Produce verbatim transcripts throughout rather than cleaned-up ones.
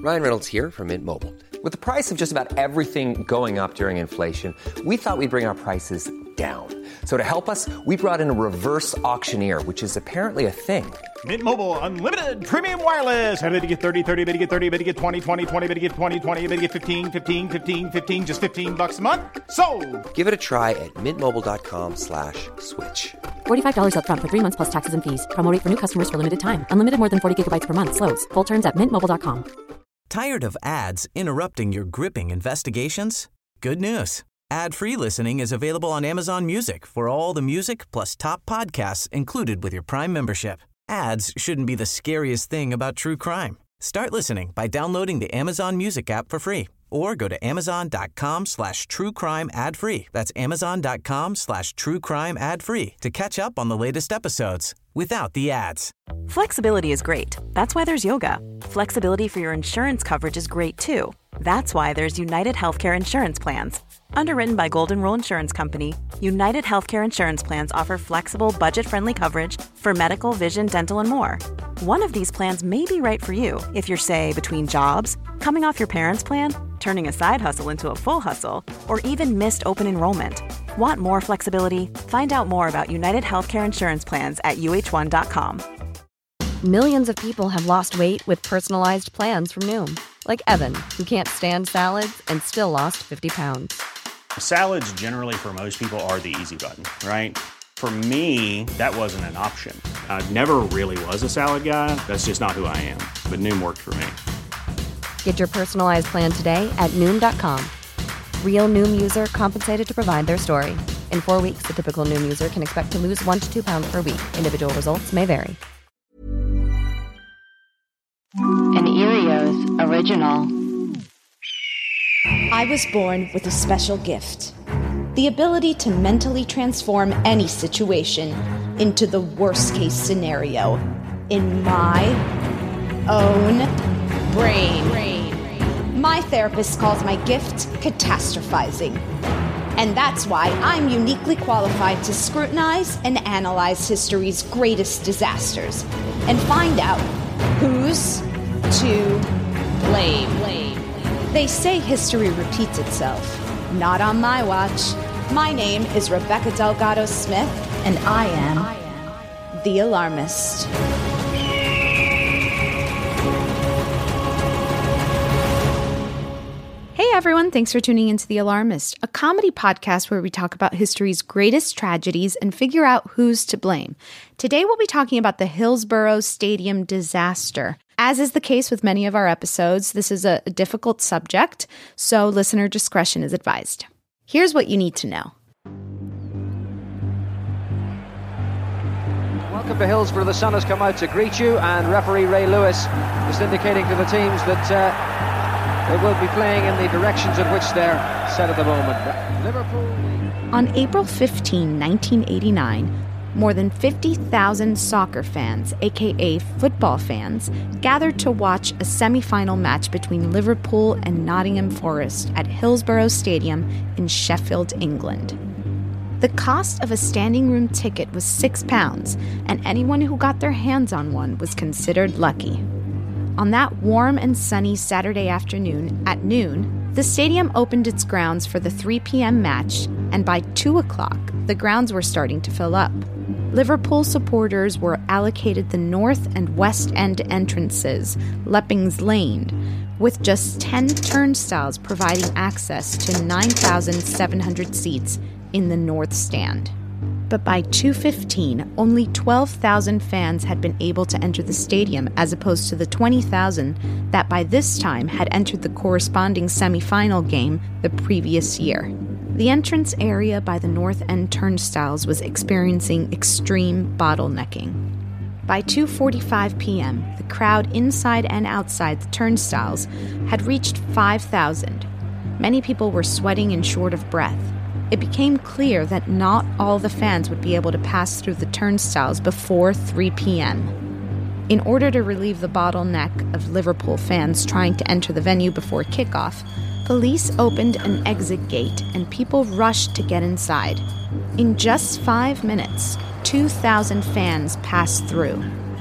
Ryan Reynolds here from Mint Mobile. With the price of just about everything going up during inflation, we thought we'd bring our prices down. So to help us, we brought in a reverse auctioneer, which is apparently a thing. Mint Mobile Unlimited Premium Wireless. How to get thirty, thirty, how to get thirty, how to get twenty, twenty, twenty, how to get twenty, twenty, how to get fifteen, fifteen, fifteen, fifteen, just fifteen bucks a month? Sold! Give it a try at mintmobile.com slash switch. forty-five dollars up front for three months plus taxes and fees. Promo rate for new customers for limited time. Unlimited more than forty gigabytes per month. Slows full terms at mint mobile dot com. Tired of ads interrupting your gripping investigations? Good news. Ad-free listening is available on Amazon Music for all the music plus top podcasts included with your Prime membership. Ads shouldn't be the scariest thing about true crime. Start listening by downloading the Amazon Music app for free or go to amazon.com slash true crime ad free. That's amazon.com slash true crime ad free to catch up on the latest episodes without the ads. Flexibility is great. That's why there's yoga. Flexibility for your insurance coverage is great too. That's why there's United Healthcare Insurance Plans. Underwritten by Golden Rule Insurance Company, United Healthcare Insurance Plans offer flexible, budget-friendly coverage for medical, vision, dental, and more. One of these plans may be right for you if you're, say, between jobs, coming off your parents' plan, turning a side hustle into a full hustle, or even missed open enrollment. Want more flexibility? Find out more about United Healthcare Insurance Plans at U H one dot com. Millions of people have lost weight with personalized plans from Noom. Like Evan, who can't stand salads and still lost fifty pounds. Salads generally for most people are the easy button, right? For me, that wasn't an option. I never really was a salad guy. That's just not who I am. But Noom worked for me. Get your personalized plan today at Noom dot com. Real Noom user compensated to provide their story. In four weeks, the typical Noom user can expect to lose one to two pounds per week. Individual results may vary. An Erios original. I was born with a special gift. The ability to mentally transform any situation into the worst-case scenario in my own brain. My therapist calls my gift catastrophizing. And that's why I'm uniquely qualified to scrutinize and analyze history's greatest disasters and find out who's to blame. They say history repeats itself. Not on my watch. My name is Rebecca Delgado Smith, and I am the Alarmist. Hey everyone, thanks for tuning into The Alarmist, a comedy podcast where we talk about history's greatest tragedies and figure out who's to blame. Today we'll be talking about the Hillsborough Stadium disaster. As is the case with many of our episodes, this is a difficult subject, so listener discretion is advised. Here's what you need to know. Welcome to Hillsborough. The sun has come out to greet you, and referee Ray Lewis is indicating to the teams that uh, they will be playing in the directions in which they're set at the moment. Liverpool. On April fifteenth, nineteen eighty-nine, more than fifty thousand soccer fans, aka football fans, gathered to watch a semi-final match between Liverpool and Nottingham Forest at Hillsborough Stadium in Sheffield, England. The cost of a standing room ticket was six pounds, and anyone who got their hands on one was considered lucky. On that warm and sunny Saturday afternoon, at noon, the stadium opened its grounds for the three p.m. match, and by two o'clock, the grounds were starting to fill up. Liverpool supporters were allocated the north and west end entrances, Leppings Lane, with just ten turnstiles providing access to nine thousand seven hundred seats in the north stand. But by two fifteen, only twelve thousand fans had been able to enter the stadium as opposed to the twenty thousand that by this time had entered the corresponding semi-final game the previous year. The entrance area by the north end turnstiles was experiencing extreme bottlenecking. By two forty-five p.m., the crowd inside and outside the turnstiles had reached five thousand. Many people were sweating and short of breath. It became clear that not all the fans would be able to pass through the turnstiles before three p.m. In order to relieve the bottleneck of Liverpool fans trying to enter the venue before kickoff, police opened an exit gate and people rushed to get inside. In just five minutes, two thousand fans passed through.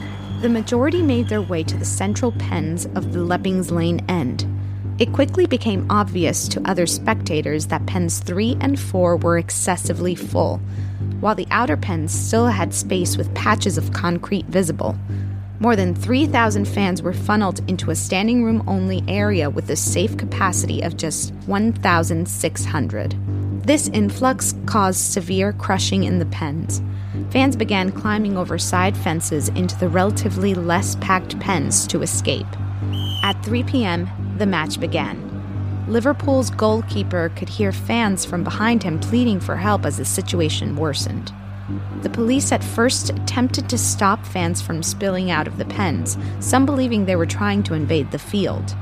The majority made their way to the central pens of the Leppings Lane end. It quickly became obvious to other spectators that pens three and four were excessively full, while the outer pens still had space with patches of concrete visible. More than three thousand fans were funneled into a standing room-only area with a safe capacity of just one thousand six hundred. This influx caused severe crushing in the pens. Fans began climbing over side fences into the relatively less packed pens to escape. At three p.m., the match began. Liverpool's goalkeeper could hear fans from behind him pleading for help as the situation worsened. The police at first attempted to stop fans from spilling out of the pens, some believing they were trying to invade the field.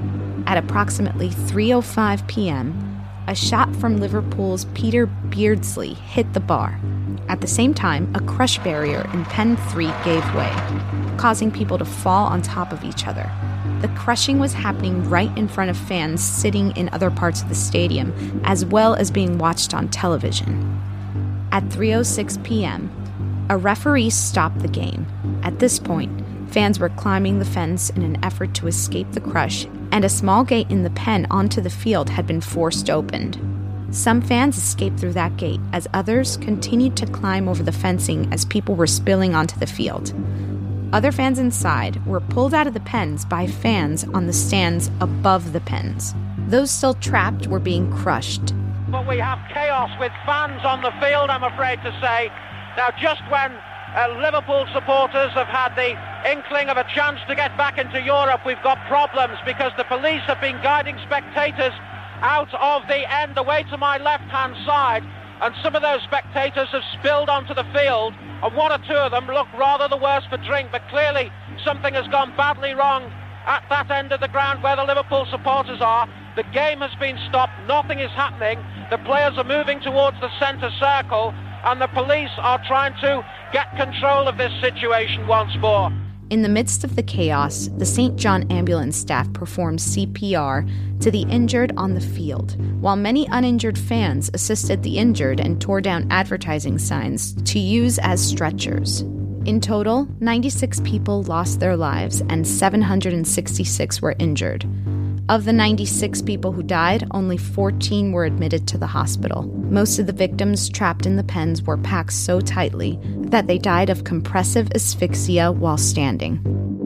At approximately three oh five p.m., a shot from Liverpool's Peter Beardsley hit the bar. At the same time, a crush barrier in pen three gave way, causing people to fall on top of each other. The crushing was happening right in front of fans sitting in other parts of the stadium, as well as being watched on television. At three oh six p.m., a referee stopped the game. At this point, fans were climbing the fence in an effort to escape the crush, and a small gate in the pen onto the field had been forced opened. Some fans escaped through that gate, as others continued to climb over the fencing as people were spilling onto the field. Other fans inside were pulled out of the pens by fans on the stands above the pens. Those still trapped were being crushed. But we have chaos with fans on the field, I'm afraid to say. Now, just when uh, Liverpool supporters have had the inkling of a chance to get back into Europe, we've got problems because the police have been guiding spectators out of the end away to my left-hand side, and some of those spectators have spilled onto the field, and one or two of them look rather the worse for drink, but clearly something has gone badly wrong at that end of the ground where the Liverpool supporters are. The game has been stopped, nothing is happening, the players are moving towards the centre circle, and the police are trying to get control of this situation once more. In the midst of the chaos, the Saint John ambulance staff performed C P R to the injured on the field, while many uninjured fans assisted the injured and tore down advertising signs to use as stretchers. In total, ninety-six people lost their lives and seven hundred sixty-six were injured. Of the ninety-six people who died, only fourteen were admitted to the hospital. Most of the victims trapped in the pens were packed so tightly that they died of compressive asphyxia while standing.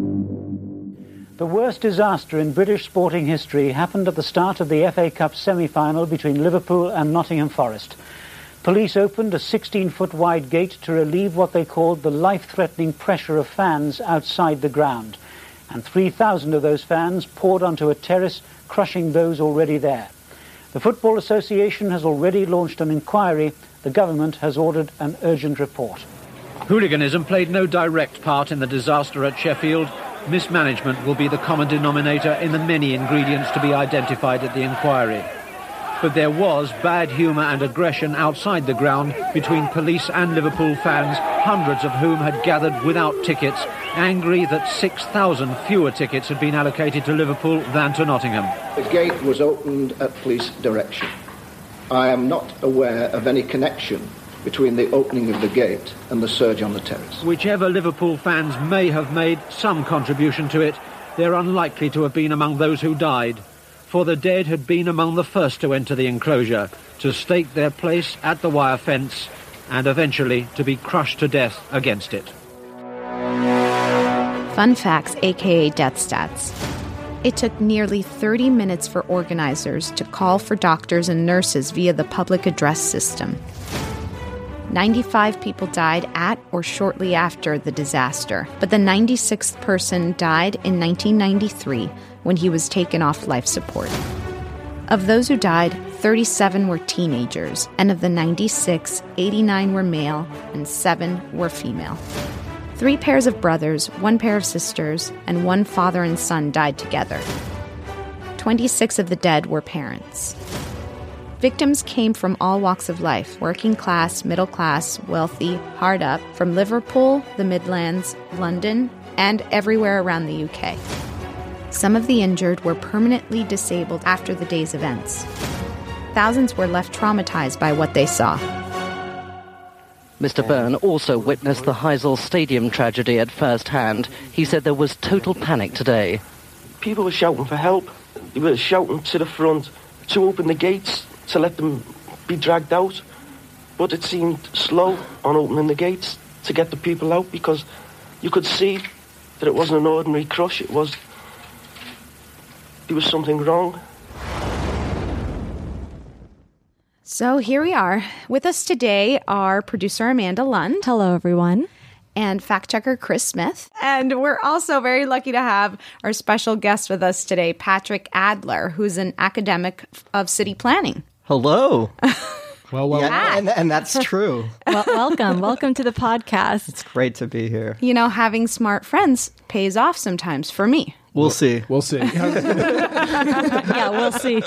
The worst disaster in British sporting history happened at the start of the F A Cup semi-final between Liverpool and Nottingham Forest. Police opened a sixteen-foot wide gate to relieve what they called the life-threatening pressure of fans outside the ground. And three thousand of those fans poured onto a terrace, crushing those already there. The Football Association has already launched an inquiry. The government has ordered an urgent report. Hooliganism played no direct part in the disaster at Sheffield. Mismanagement will be the common denominator in the many ingredients to be identified at the inquiry. But there was bad humour and aggression outside the ground between police and Liverpool fans, hundreds of whom had gathered without tickets, angry that six thousand fewer tickets had been allocated to Liverpool than to Nottingham. The gate was opened at police direction. I am not aware of any connection between the opening of the gate and the surge on the terrace. Whichever Liverpool fans may have made some contribution to it, they're unlikely to have been among those who died. For the dead had been among the first to enter the enclosure, to stake their place at the wire fence, and eventually to be crushed to death against it. Fun facts, aka death stats. It took nearly thirty minutes for organizers to call for doctors and nurses via the public address system. ninety-five people died at or shortly after the disaster, but the ninety-sixth person died in nineteen ninety-three when he was taken off life support. Of those who died, thirty-seven were teenagers, and of the ninety-six, eighty-nine were male and seven were female. Three pairs of brothers, one pair of sisters, and one father and son died together. twenty-six of the dead were parents. Victims came from all walks of life, working class, middle class, wealthy, hard up, from Liverpool, the Midlands, London, and everywhere around the U K. Some of the injured were permanently disabled after the day's events. Thousands were left traumatized by what they saw. Mister Byrne also witnessed the Heysel Stadium tragedy at first hand. He said there was total panic today. People were shouting for help. They were shouting to the front to open the gates, to let them be dragged out. But it seemed slow on opening the gates to get the people out, because you could see that it wasn't an ordinary crush. It was... There was something wrong. So here we are. With us today are producer Amanda Lund. Hello, everyone. And fact checker Chris Smith. And we're also very lucky to have our special guest with us today, Patrick Adler, who's an academic of city planning. Hello. Well, well, yeah, and, and that's true. Well, welcome. Welcome to the podcast. It's great to be here. You know, having smart friends pays off sometimes for me. We'll, we'll see. We'll see. Yeah, we'll see.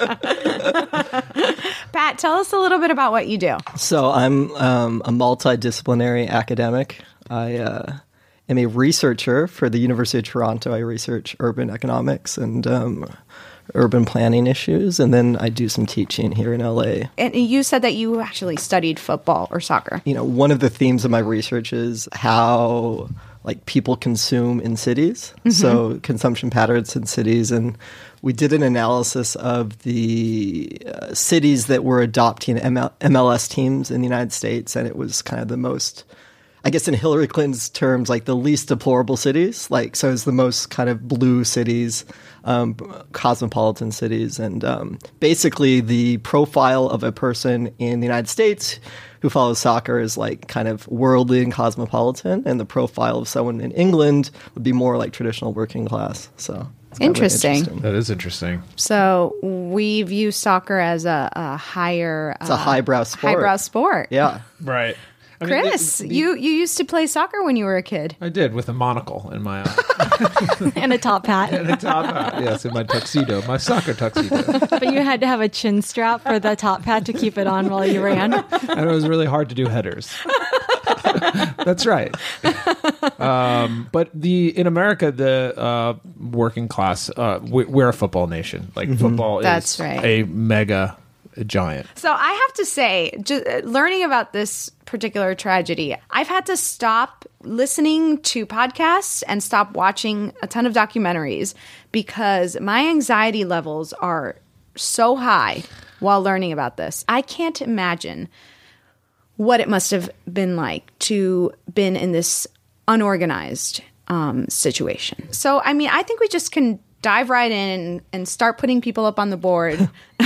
Pat, tell us a little bit about what you do. So I'm um, a multidisciplinary academic. I uh, am a researcher for the University of Toronto. I research urban economics and um, urban planning issues, and then I do some teaching here in L A. And you said that you actually studied football or soccer. You know, one of the themes of my research is how like people consume in cities, mm-hmm. so consumption patterns in cities, and we did an analysis of the uh, cities that were adopting M L S teams in the United States, and it was kind of the most, I guess in Hillary Clinton's terms, like the least deplorable cities. Like, so it's the most kind of blue cities, um, cosmopolitan cities. And um, basically the profile of a person in the United States who follows soccer is like kind of worldly and cosmopolitan. And the profile of someone in England would be more like traditional working class. So it's interesting. interesting. That is interesting. So we view soccer as a, a higher... It's uh, a highbrow sport. Highbrow sport. Yeah. Right. I Chris, mean, the, the, you, you used to play soccer when you were a kid. I did, with a monocle in my eye. And a top hat. And a top hat, yes, in my tuxedo, my soccer tuxedo. But you had to have a chin strap for the top hat to keep it on while you ran. And it was really hard to do headers. That's right. Um, but the in America, the uh, working class, uh, we, we're a football nation. Like, mm-hmm. football is That's right. a mega a giant. So I have to say, just learning about this particular tragedy, I've had to stop listening to podcasts and stop watching a ton of documentaries because my anxiety levels are so high while learning about this. I can't imagine what it must have been like to been in this unorganized um, situation. So, I mean, I think we just can dive right in and, and start putting people up on the board.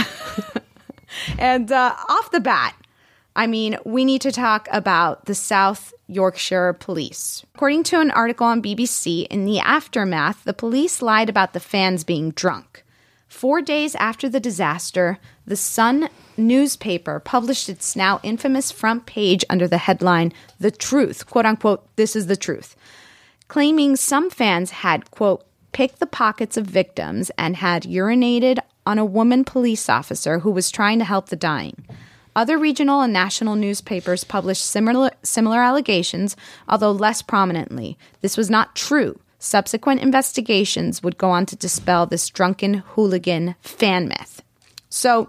And uh, off the bat, I mean, we need to talk about the South Yorkshire Police. According to an article on B B C, in the aftermath, the police lied about the fans being drunk. Four days after the disaster, the Sun newspaper published its now infamous front page under the headline, "The Truth," quote unquote, "This is the truth," claiming some fans had, quote, picked the pockets of victims and had urinated on a woman police officer who was trying to help the dying. Other regional and national newspapers published similar similar allegations, although less prominently. This was not true. Subsequent investigations would go on to dispel this drunken hooligan fan myth. So,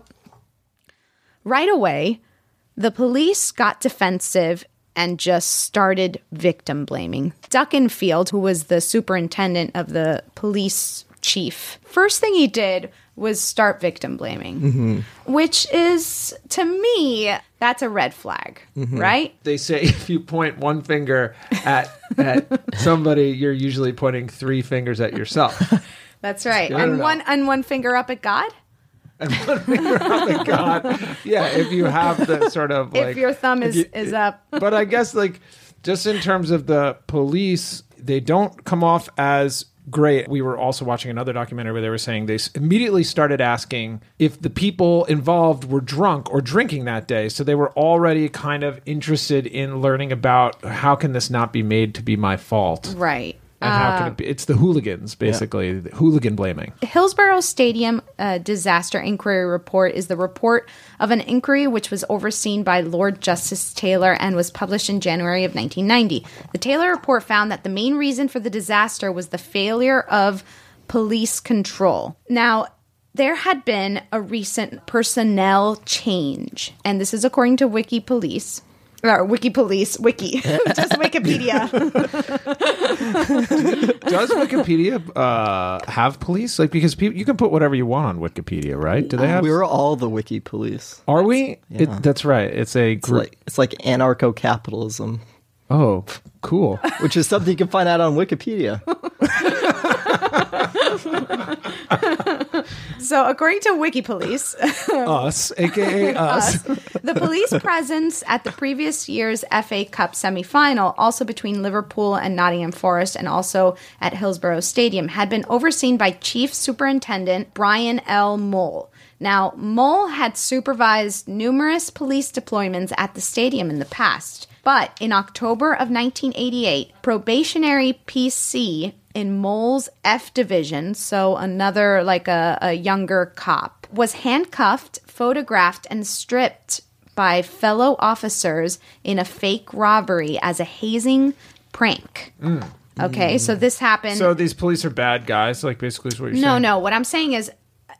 right away, the police got defensive and just started victim blaming. Duckenfield, who was the superintendent of the police chief, first thing he did was start victim blaming, mm-hmm. which is, to me, that's a red flag, mm-hmm. right? They say if you point one finger at at somebody, you're usually pointing three fingers at yourself. That's right. And one and one finger up at God? And one finger up at God. Yeah, if you have the sort of like... If your thumb is, you, is up. But I guess, like, just in terms of the police, they don't come off as great. We were also watching another documentary where they were saying they immediately started asking if the people involved were drunk or drinking that day. So they were already kind of interested in learning about how can this not be made to be my fault. Right. And how can it be? It's the hooligans, basically, yeah. the hooligan blaming. Hillsborough Stadium uh, Disaster Inquiry Report is the report of an inquiry which was overseen by Lord Justice Taylor and was published in January of nineteen ninety. The Taylor report found that the main reason for the disaster was the failure of police control. Now, there had been a recent personnel change, and this is according to Wiki Police. Or Wiki Police, Wiki, just Wikipedia. Does Wikipedia uh, have police? Like, because people, you can put whatever you want on Wikipedia, right? Do they have? We're all the Wiki Police. Are we? Yeah. It, that's right. It's a It's group. like, it's like anarcho-capitalism. Oh, cool. Which is something you can find out on Wikipedia. So, according to Wiki Police, us, aka us, us, the police presence at the previous year's F A Cup semi-final, also between Liverpool and Nottingham Forest, and also at Hillsborough Stadium, had been overseen by Chief Superintendent Brian L. Mole. Now, Mole had supervised numerous police deployments at the stadium in the past. But in October of nineteen eighty-eight, probationary P C in Mole's F Division, so another like a, a younger cop, was handcuffed, photographed, and stripped by fellow officers in a fake robbery as a hazing prank. Mm. Okay, so this happened... So these police are bad guys, like basically is what you're no, saying? No, no. What I'm saying is...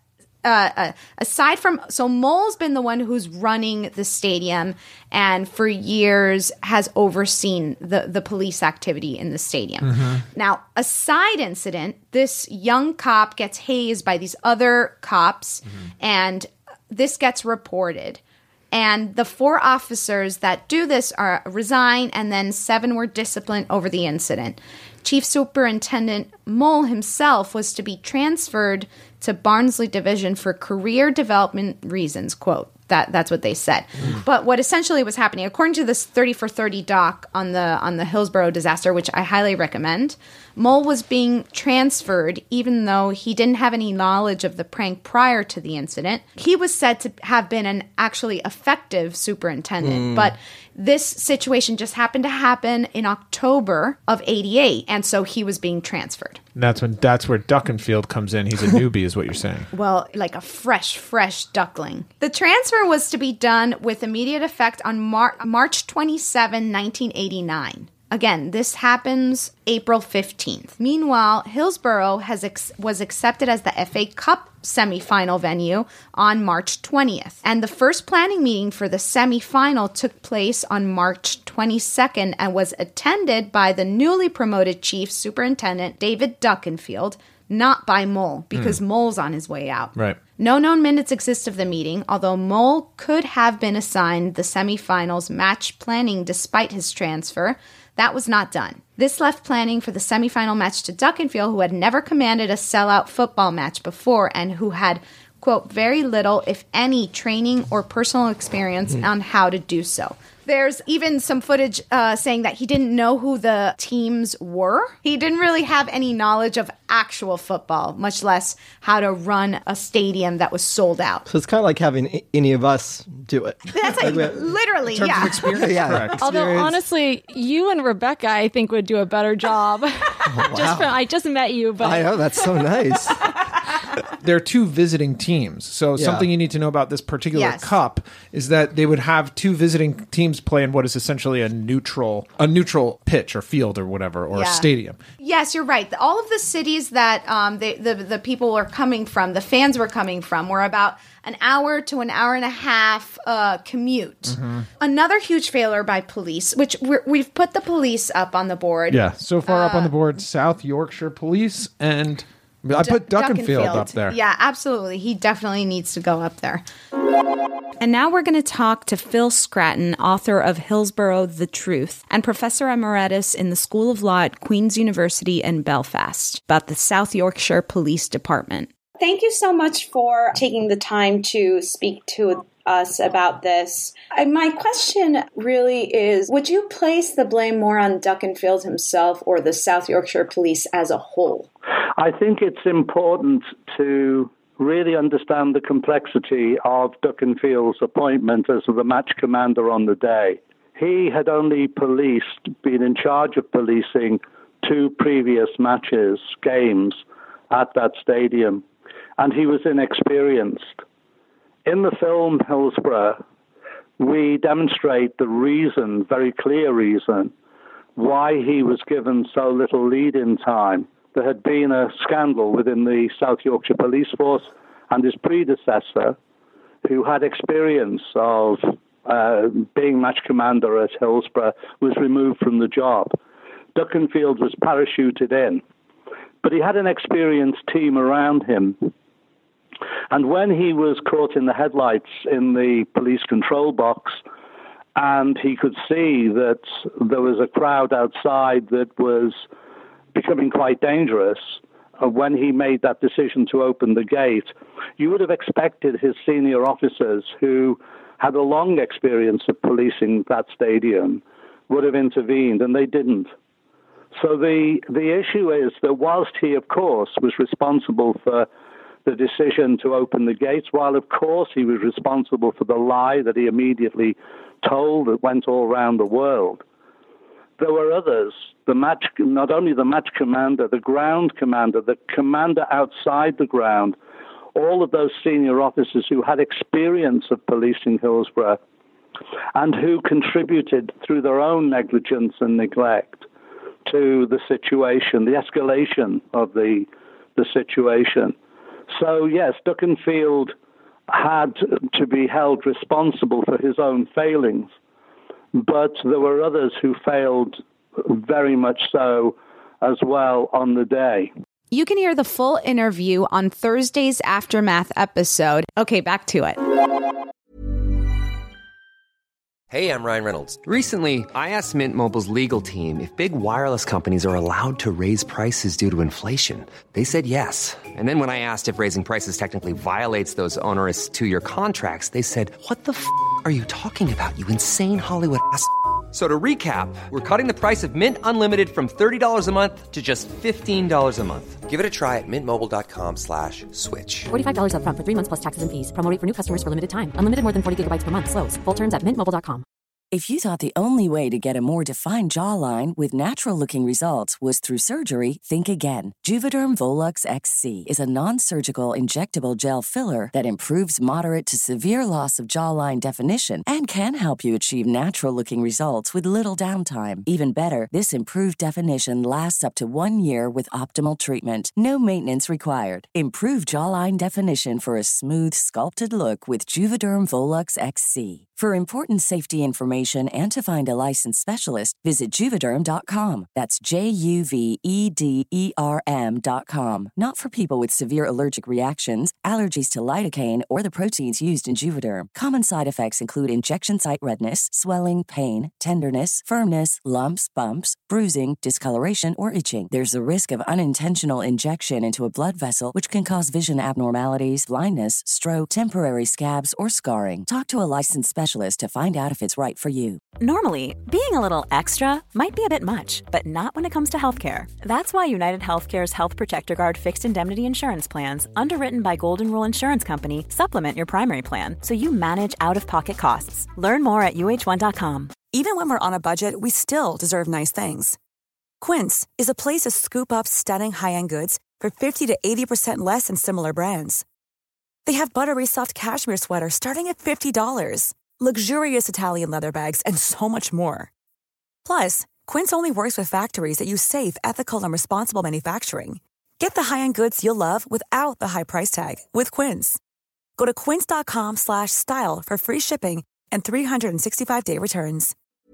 Uh, uh, aside from, so Mole's been the one who's running the stadium and for years has overseen the, the police activity in the stadium. Mm-hmm. Now, a side incident, this young cop gets hazed by these other cops and this gets reported. And the four officers that do this are resign, and then seven were disciplined over the incident. Chief Superintendent Mole himself was to be transferred to Barnsley Division for career development reasons, quote. That that's what they said. Mm. But what essentially was happening, according to this thirty for thirty doc on the on the Hillsborough disaster, which I highly recommend, Mole was being transferred even though he didn't have any knowledge of the prank prior to the incident. He was said to have been an actually effective superintendent, Mm. but this situation just happened to happen in October of eighty-eight, and so he was being transferred. And that's when that's where Duckenfield comes in. He's a newbie, is what you're saying. Well, like a fresh, fresh duckling. The transfer was to be done with immediate effect on Mar- March twenty-seventh, nineteen eighty-nine. Again, this happens April fifteenth. Meanwhile, Hillsborough has ex- was accepted as the F A Cup semifinal venue on March twentieth. And the first planning meeting for the semifinal took place on March twenty-second and was attended by the newly promoted Chief Superintendent David Duckenfield, not by Mole, because Hmm. Mole's on his way out. Right. No known minutes exist of the meeting, although Mole could have been assigned the semifinals match planning despite his transfer. That was not done. This left planning for the semifinal match to Duckenfield, who had never commanded a sellout football match before and who had, quote, very little, if any, training or personal experience Mm. on how to do so. There's even some footage uh, saying that he didn't know who the teams were. He didn't really have any knowledge of actual football, much less how to run a stadium that was sold out. So it's kind of like having I- any of us do it. That's like, Like, literally, in terms yeah. of experience, yeah. Correct. Although Experience. honestly, you and Rebecca, I think, would do a better job. just from, I just met you, but I know, that's so nice. There are two visiting teams. So Yeah. something you need to know about this particular Yes. cup is that they would have two visiting teams play in what is essentially a neutral a neutral pitch or field or whatever, or Yeah. a stadium. Yes, you're right. All of the cities that um, they, the the people were coming from, the fans were coming from, were about an hour to an hour and a half uh, commute. Mm-hmm. Another huge failure by police, which we're, we've put the police up on the board. Yeah, so far up on Uh, the board, South Yorkshire Police, and I put Du- Duckenfield up there. Yeah, absolutely. He definitely needs to go up there. And now we're going to talk to Phil Scratton, author of Hillsborough, The Truth, and Professor Emeritus in the School of Law at Queen's University in Belfast, about the South Yorkshire Police Department. Thank you so much for taking the time to speak to us about this. Uh, My question really is, would you place the blame more on Duckenfield himself or the South Yorkshire Police as a whole? I think it's important to really understand the complexity of Duckenfield's appointment as the match commander on the day. He had only policed, been in charge of policing two previous matches, games, at that stadium, and he was inexperienced. In the film Hillsborough, we demonstrate the reason, very clear reason, why he was given so little lead-in time. There had been a scandal within the South Yorkshire Police Force, and his predecessor, who had experience of uh, being match commander at Hillsborough, was removed from the job. Duckenfield was parachuted in, but he had an experienced team around him. And when he was caught in the headlights in the police control box, and he could see that there was a crowd outside that was becoming quite dangerous, uh, when he made that decision to open the gate, you would have expected his senior officers, who had a long experience of policing that stadium, would have intervened, and they didn't. So the, the issue is that whilst he, of course, was responsible for the decision to open the gates, while, of course, he was responsible for the lie that he immediately told that went all around the world, there were others, the match, not only the match commander, the ground commander, the commander outside the ground, all of those senior officers who had experience of policing Hillsborough and who contributed through their own negligence and neglect to the situation, the escalation of the, the situation. So, yes, Duckenfield had to be held responsible for his own failings, but there were others who failed very much so as well on the day. You can hear the full interview on Thursday's Aftermath episode. Okay, back to it. Hey, I'm Ryan Reynolds. Recently, I asked Mint Mobile's legal team if big wireless companies are allowed to raise prices due to inflation. They said yes. And then when I asked if raising prices technically violates those onerous two-year contracts, they said, what the f*** are you talking about, you insane Hollywood ass f- So to recap, we're cutting the price of Mint Unlimited from thirty dollars a month to just fifteen dollars a month. Give it a try at mintmobile.com slash switch. forty-five dollars up front for three months plus taxes and fees. Promo rate for new customers for limited time. Unlimited more than forty gigabytes per month. Slows full terms at mint mobile dot com. If you thought the only way to get a more defined jawline with natural-looking results was through surgery, think again. Juvederm Volux X C is a non-surgical injectable gel filler that improves moderate to severe loss of jawline definition and can help you achieve natural-looking results with little downtime. Even better, this improved definition lasts up to one year with optimal treatment. No maintenance required. Improve jawline definition for a smooth, sculpted look with Juvederm Volux X C. For important safety information and to find a licensed specialist, visit Juvederm dot com. That's J U V E D E R M dot com. Not for people with severe allergic reactions, allergies to lidocaine, or the proteins used in Juvederm. Common side effects include injection site redness, swelling, pain, tenderness, firmness, lumps, bumps, bruising, discoloration, or itching. There's a risk of unintentional injection into a blood vessel, which can cause vision abnormalities, blindness, stroke, temporary scabs, or scarring. Talk to a licensed specialist to find out if it's right for you. Normally, being a little extra might be a bit much, but not when it comes to healthcare. That's why United Healthcare's Health Protector Guard fixed indemnity insurance plans, underwritten by Golden Rule Insurance Company, supplement your primary plan so you manage out-of-pocket costs. Learn more at U H one dot com. Even when we're on a budget, we still deserve nice things. Quince is a place to scoop up stunning high-end goods for fifty to eighty percent less than similar brands. They have buttery soft cashmere sweaters starting at fifty dollars. Luxurious Italian leather bags, and so much more. Plus, Quince only works with factories that use safe, ethical, and responsible manufacturing. Get the high-end goods you'll love without the high price tag with Quince. Go to quince.com slash style for free shipping and three sixty-five day returns.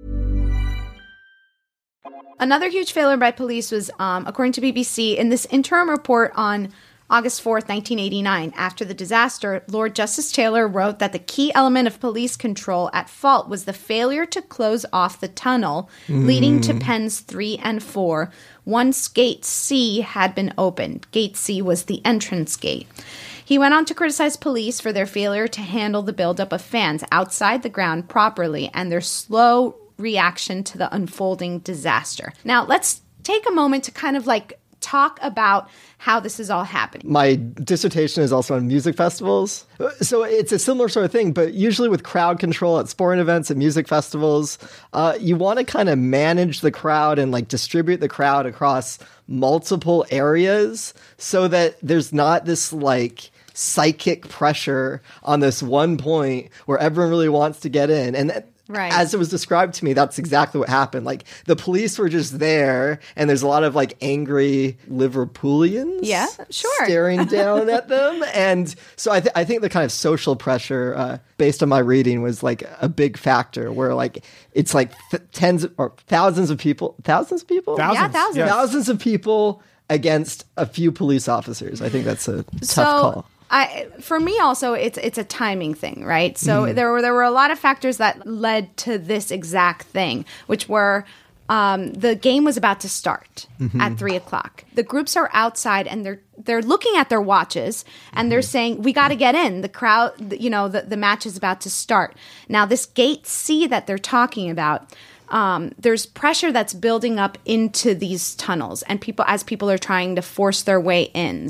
Another huge failure by police was, um, according to B B C, in this interim report on August fourth, nineteen eighty-nine. After the disaster, Lord Justice Taylor wrote that the key element of police control at fault was the failure to close off the tunnel mm. leading to pens three and four. Once Gate C had been opened. Gate C was the entrance gate. He went on to criticize police for their failure to handle the buildup of fans outside the ground properly and their slow reaction to the unfolding disaster. Now, let's take a moment to kind of like talk about how this is all happening. My dissertation is also on music festivals. So it's a similar sort of thing, but usually with crowd control at sporting events and music festivals, uh, you want to kind of manage the crowd and like distribute the crowd across multiple areas so that there's not this like psychic pressure on this one point where everyone really wants to get in. And that, Right. as it was described to me, that's exactly what happened. Like the police were just there, and there's a lot of like angry Liverpoolians, Yeah, sure. staring down at them. And so I, th- I think the kind of social pressure, uh, based on my reading, was like a big factor. Where like it's like th- tens or thousands of people, thousands of people, Thousands. Yeah, thousands. Yes. thousands of people against a few police officers. I think that's a tough so, call. I, for me also, it's it's a timing thing, right? So Mhm. there were there were a lot of factors that led to this exact thing, which were um, the game was about to start Mhm. at three o'clock. The groups are outside and they're they're looking at their watches and they're saying, "We got to get in." The crowd, you know, the the match is about to start. Now, this gate C that they're talking about. Um, there's pressure that's building up into these tunnels, and people as people are trying to force their way in.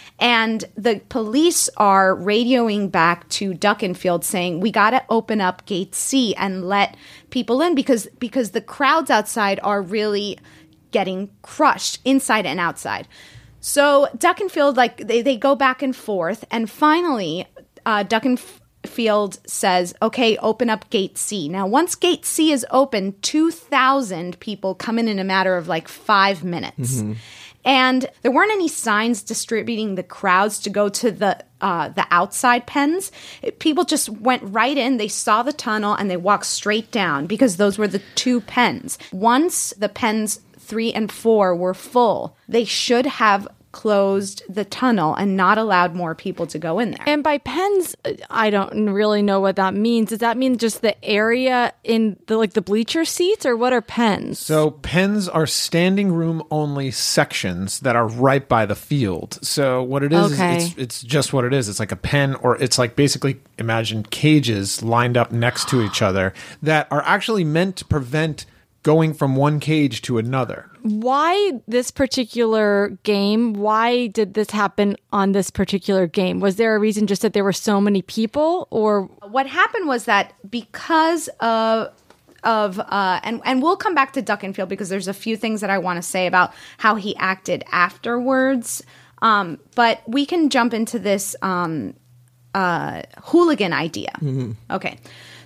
And the police are radioing back to Duckenfield saying, we got to open up gate C and let people in because because the crowds outside are really getting crushed inside and outside. So Duckenfield, like they, they go back and forth. And finally, uh, Duckenfield says, okay, open up gate C. Now, once gate C is open, two thousand people come in in a matter of like five minutes. Mhm. And there weren't any signs distributing the crowds to go to the uh, the outside pens. People just went right in. They saw the tunnel and they walked straight down because those were the two pens. Once the pens three and four were full, they should have closed the tunnel and not allowed more people to go in there. And by pens, I don't really know what that means. Does that mean just the area in the like the bleacher seats, or what are pens? So pens are standing room only sections that are right by the field. So what it is, Okay. is it's, it's just what it is. It's like a pen, or it's like basically imagine cages lined up next to each other that are actually meant to prevent going from one cage to another. Why this particular game? Why did this happen on this particular game? Was there a reason just that there were so many people, or what happened was that because of of uh, and and we'll come back to Duckenfield because there's a few things that I want to say about how he acted afterwards. Um, but we can jump into this um, uh, hooligan idea. Mm-hmm. Okay.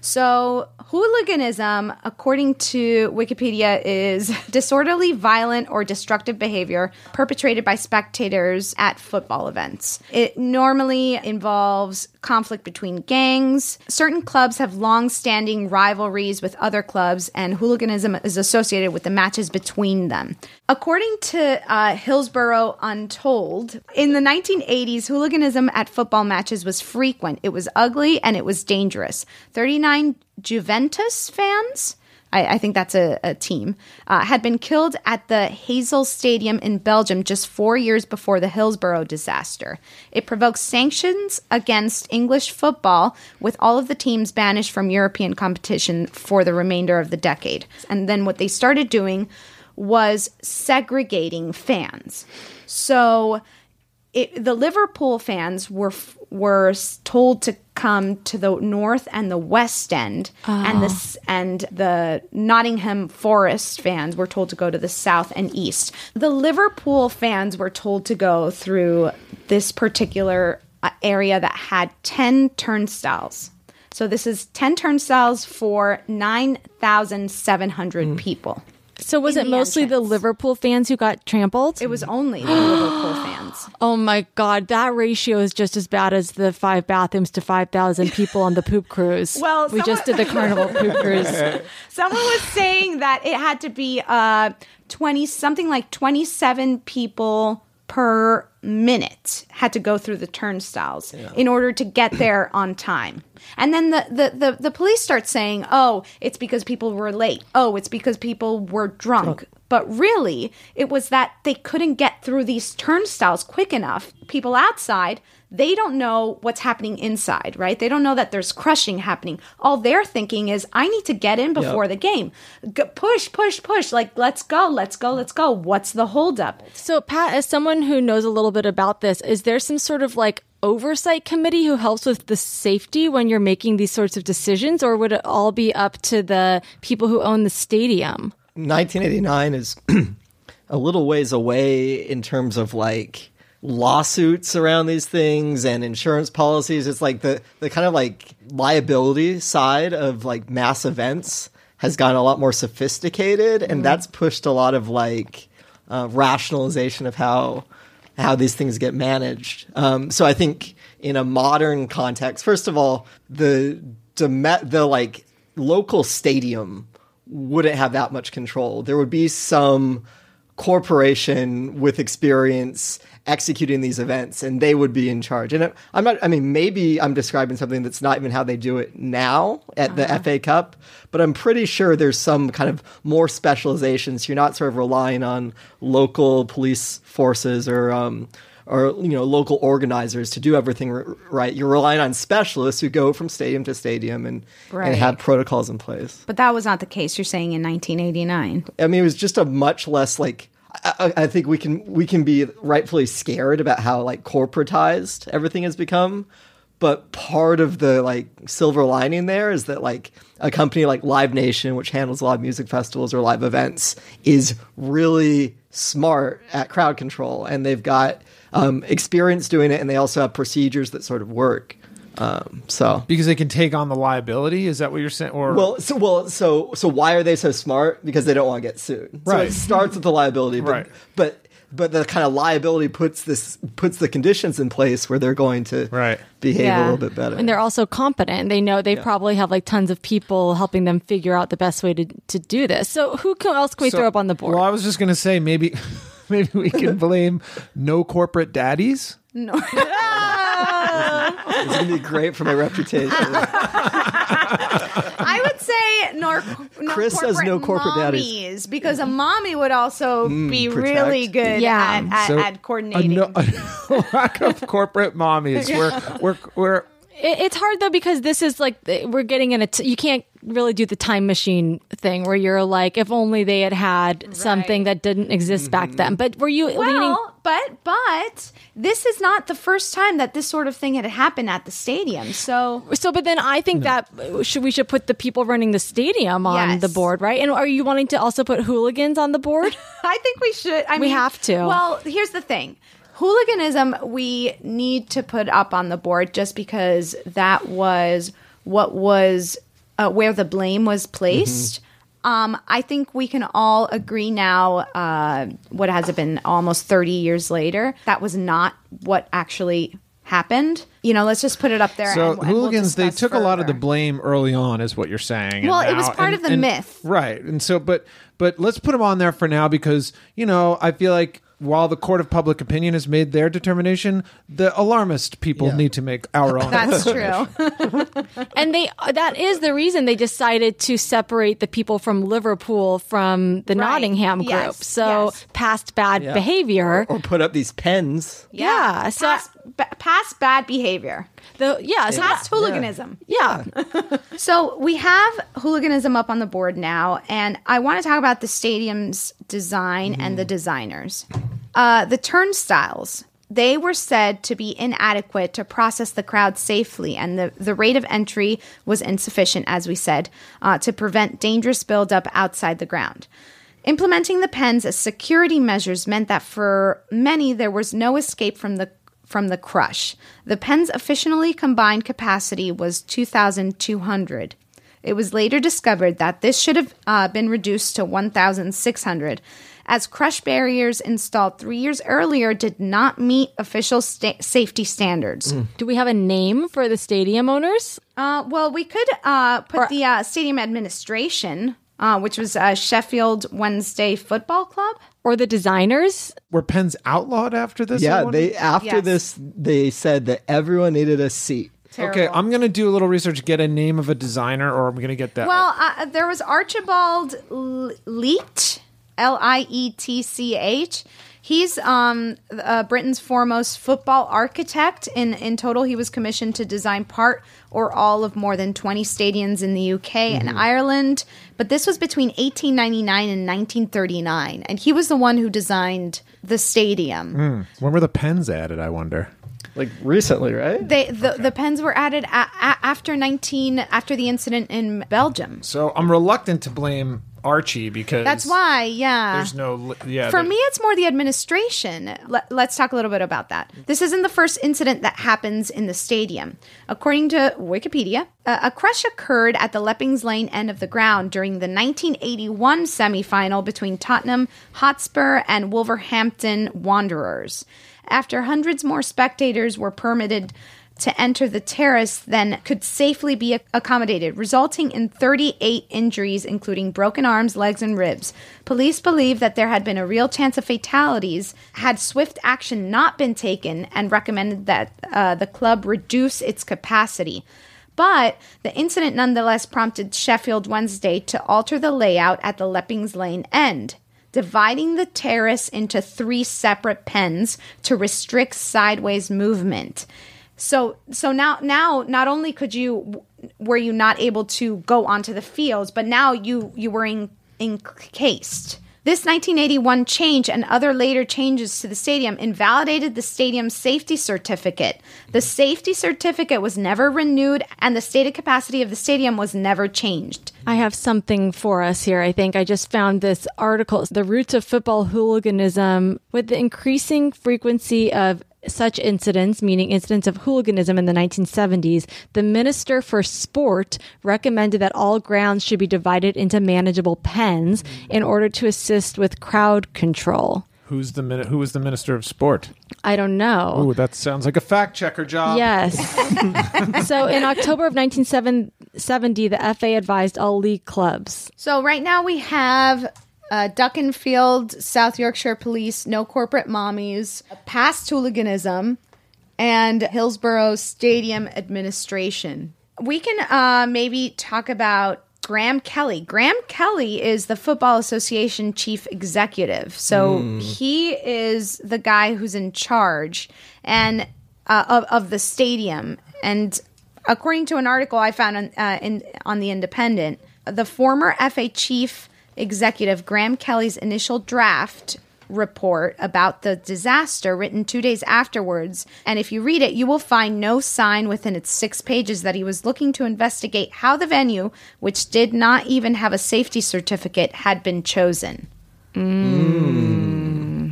So, hooliganism, according to Wikipedia, is disorderly, violent, or destructive behavior perpetrated by spectators at football events. It normally involves conflict between gangs. Certain clubs have long-standing rivalries with other clubs, and hooliganism is associated with the matches between them. According to uh, Hillsborough Untold, in the nineteen eighties, hooliganism at football matches was frequent. It was ugly and it was dangerous. thirty-nine Juventus fans, I, I think that's a, a team, uh, had been killed at the Hazel Stadium in Belgium just four years before the Hillsborough disaster. It provoked sanctions against English football, with all of the teams banished from European competition for the remainder of the decade. And then what they started doing was segregating fans. So it, the Liverpool fans were were told to come to the north and the west end, Oh. and the and the Nottingham Forest fans were told to go to the south and east. The Liverpool fans were told to go through this particular uh, area that had ten turnstiles. So this is ten turnstiles for nine thousand seven hundred people. So was in it the mostly the Liverpool fans who got trampled? It was only the Liverpool fans. Oh my God, that ratio is just as bad as the five bathrooms to five thousand people on the poop cruise. Well, we just did the Carnival poop cruise. Someone was saying that it had to be uh, twenty something like twenty-seven people per minute had to go through the turnstiles Yeah. in order to get there on time. And then the, the, the, the police start saying, oh, it's because people were late. Oh, it's because people were drunk. Drunk. But really, it was that they couldn't get through these turnstiles quick enough. People outside, they don't know what's happening inside, right? They don't know that there's crushing happening. All they're thinking is, I need to get in before Yep. the game. G- push, push, push. Like, let's go, let's go, let's go. What's the holdup? So, Pat, as someone who knows a little bit about this, is there some sort of like oversight committee who helps with the safety when you're making these sorts of decisions, or would it all be up to the people who own the stadium? nineteen eighty-nine is a little ways away in terms of like lawsuits around these things and insurance policies. It's like the, the kind of like liability side of like mass events has gotten a lot more sophisticated, and mm. that's pushed a lot of like uh, rationalization of how how these things get managed. Um, so I think in a modern context, first of all, the the like local stadium wouldn't have that much control. There would be some corporation with experience executing these events, and they would be in charge. And I'm not, I mean, maybe I'm describing something that's not even how they do it now at the uh-huh. F A Cup, but I'm pretty sure there's some kind of more specialization. So you're not sort of relying on local police forces or, um, or, you know, local organizers to do everything r- right. You're relying on specialists who go from stadium to stadium and, right. and have protocols in place. But that was not the case, you're saying, in nineteen eighty-nine. I mean, it was just a much less, like, I, I think we can we can be rightfully scared about how, like, corporatized everything has become. But part of the, like, silver lining there is that, like, a company like Live Nation, which handles a lot of music festivals or live events, is really smart at crowd control. And they've got um, experience doing it, and they also have procedures that sort of work. Um, so because they can take on the liability, is that what you're saying? Or well, so well, so so why are they so smart? Because they don't want to get sued. Right. So it starts with the liability, but, right? But but the kind of liability puts this puts the conditions in place where they're going to right. behave yeah. a little bit better. And they're also competent. They know they yeah. probably have like tons of people helping them figure out the best way to, to do this. So who can, else can we so, throw up on the board? Well, I was just going to say maybe maybe we can blame no corporate daddies. No. It's going to be great for my reputation. I would say nor, no Chris corporate says no corporate mommies, daddies. Because a mommy would also Mm, be protect. really good Yeah. at, at, So at coordinating. A, no, a lack of corporate mommies. We're we're we're. It, it's hard though because this is like we're getting in a. T- you can't really do the time machine thing where you're like, if only they had had right. something that didn't exist mm-hmm. back then. But were you well, leaning? But but this is not the first time that this sort of thing had happened at the stadium. So so, but then I think no. that should we should put the people running the stadium on yes. the board, right? And are you wanting to also put hooligans on the board? I think we should. I we mean, have to. Well, here's the thing. Hooliganism, we need to put up on the board just because that was what was uh, where the blame was placed. Mm-hmm. Um, I think we can all agree now, uh, what has it been, almost thirty years later, that was not what actually happened. You know, let's just put it up there. So and, hooligans, and we'll they took further. a lot of the blame early on, is what you're saying. Well, and it was now, part and, of the and, myth. Right. And so, but, but let's put them on there for now because, you know, I feel like while the court of public opinion has made their determination, the alarmist people yeah. need to make our own. That's true. And they that is the reason they decided to separate the people from Liverpool from the right. Nottingham group. Yes. So yes. past bad yeah. behavior. Or, or put up these pens. Yeah. yeah. So past, b- past bad behavior. The yeah, so past that, hooliganism. Yeah. yeah. So we have hooliganism up on the board now, and I want to talk about the stadium's design mm-hmm. and the designers. Uh, the turnstiles, they were said to be inadequate to process the crowd safely, and the, the rate of entry was insufficient, as we said, uh, to prevent dangerous buildup outside the ground. Implementing the pens as security measures meant that for many there was no escape from the from the crush. The pen's officially combined capacity was two thousand two hundred. It was later discovered that this should have uh, been reduced to one thousand six hundred, as crush barriers installed three years earlier did not meet official sta- safety standards. Mm. Do we have a name for the stadium owners? Uh, well, we could uh, put or- the uh, stadium administration, uh, which was uh, Sheffield Wednesday Football Club. Or the designers? Were pens outlawed after this? Yeah, they after yes. this, they said that everyone needed a seat. Terrible. Okay, I'm going to do a little research, get a name of a designer, or I'm going to get that. Well, uh, there was Archibald Leet, L I E T C H. He's um, uh, Britain's foremost football architect. In, in total, he was commissioned to design part or all of more than twenty stadiums in the U K mm-hmm. and Ireland. But this was between eighteen ninety-nine and nineteen thirty-nine. And he was the one who designed the stadium. Mm. When were the pens added, I wonder? Like recently, right? They the, okay. the pens were added a, a, after nineteen after the incident in Belgium. So I'm reluctant to blame Archie because That's why, yeah. There's no, yeah. For there- me, it's more the administration. Let, let's talk a little bit about that. This isn't the first incident that happens in the stadium. According to Wikipedia, a, a crush occurred at the Leppings Lane end of the ground during the nineteen eighty-one semifinal between Tottenham Hotspur and Wolverhampton Wanderers. After hundreds more spectators were permitted to enter the terrace than could safely be accommodated, resulting in thirty-eight injuries, including broken arms, legs, and ribs. Police believe that there had been a real chance of fatalities had swift action not been taken, and recommended that uh, the club reduce its capacity. But the incident nonetheless prompted Sheffield Wednesday to alter the layout at the Leppings Lane end, dividing the terrace into three separate pens to restrict sideways movement. So so now now not only could you were you not able to go onto the fields, but now you you were in, encased. This nineteen eighty-one change and other later changes to the stadium invalidated the stadium's safety certificate. The safety certificate was never renewed, and the stated capacity of the stadium was never changed. I have something for us here. I think I just found this article, The Roots of Football Hooliganism. With the increasing frequency of such incidents, meaning incidents of hooliganism in the nineteen seventies, the Minister for Sport recommended that all grounds should be divided into manageable pens in order to assist with crowd control. Who's the min- Who was the Minister of Sport? I don't know. Oh, that sounds like a fact checker job. Yes. So in October of nineteen seventy, the F A advised all league clubs. So right now we have Uh, Duckenfield, South Yorkshire Police, No Corporate Mommies, Past Hooliganism, and Hillsborough Stadium Administration. We can uh, maybe talk about Graham Kelly. Graham Kelly is the Football Association chief executive. So mm. he is the guy who's in charge and uh, of, of the stadium. And according to an article I found on, uh, in, on The Independent, the former F A chief executive Graham Kelly's initial draft report about the disaster written two days afterwards, and if you read it, you will find no sign within its six pages that he was looking to investigate how the venue, which did not even have a safety certificate, had been chosen. Mm.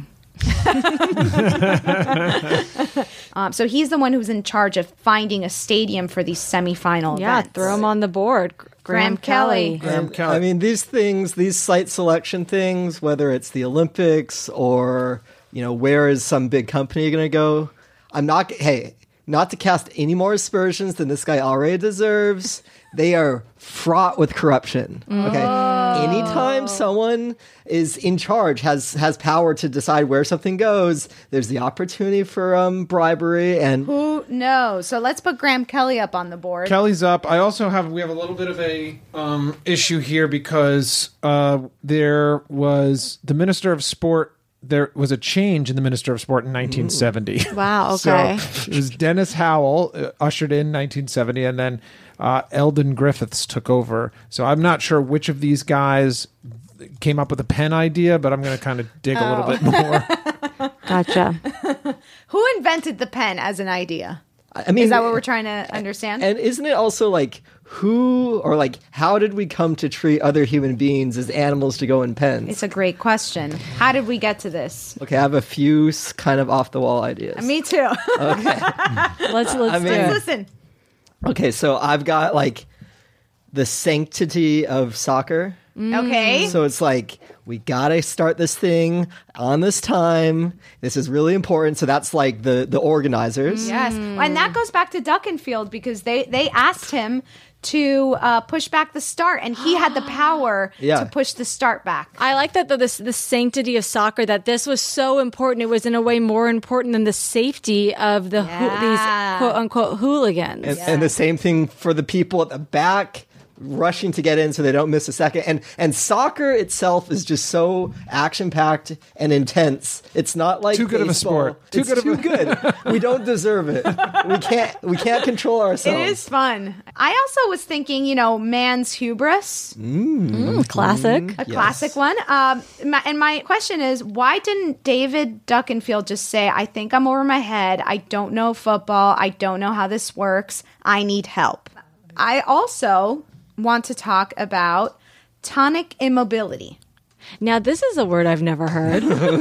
um, so he's the one who's in charge of finding a stadium for these semifinal yeah, events. Throw him on the board. Graham, Graham Kelly. Graham Kelly. I mean, these things, these site selection things, whether it's the Olympics or, you know, where is some big company going to go? I'm not, hey, not to cast any more aspersions than this guy already deserves. They are fraught with corruption. Okay. Oh. Anytime someone is in charge, has has power to decide where something goes, there's the opportunity for um, bribery and who knows. So let's put Graham Kelly up on the board. Kelly's up. I also have we have a little bit of a um, issue here because uh, there was the Minister of Sport. There was a change in the Minister of Sport in nineteen seventy. Wow, okay. So it was Dennis Howell uh, ushered in nineteen seventy, and then uh, Eldon Griffiths took over. So I'm not sure which of these guys came up with a pen idea, but I'm going to kind of dig oh. a little bit more. Gotcha. Who invented the pen as an idea? I mean, is that what we're trying to understand? And isn't it also like who or like how did we come to treat other human beings as animals to go in pens? It's a great question. How did we get to this? Okay, I have a few kind of off the wall ideas. Me too. Okay, let's let's, I mean, let's listen. Okay, so I've got like the sanctity of soccer. Mm. Okay. So it's like, we got to start this thing on this time. This is really important. So that's like the, the organizers. Yes. And that goes back to Duckenfield because they, they asked him to uh, push back the start, and he had the power yeah. to push the start back. I like that the, the, the sanctity of soccer, that this was so important. It was in a way more important than the safety of the yeah. ho- these quote-unquote hooligans. And, yes. and the same thing for the people at the back rushing to get in so they don't miss a second. And and soccer itself is just so action-packed and intense. It's not like too good baseball. of a sport. Too it's good too of a good. We don't deserve it. We can't we can't control ourselves. It is fun. I also was thinking, you know, man's hubris. Mm. Mm, classic. A Yes. classic one. Um, my, and my question is, why didn't David Duckenfield just say, I think I'm over my head. I don't know football. I don't know how this works. I need help. I also want to talk about Tonic immobility. Now, this is a word I've never heard.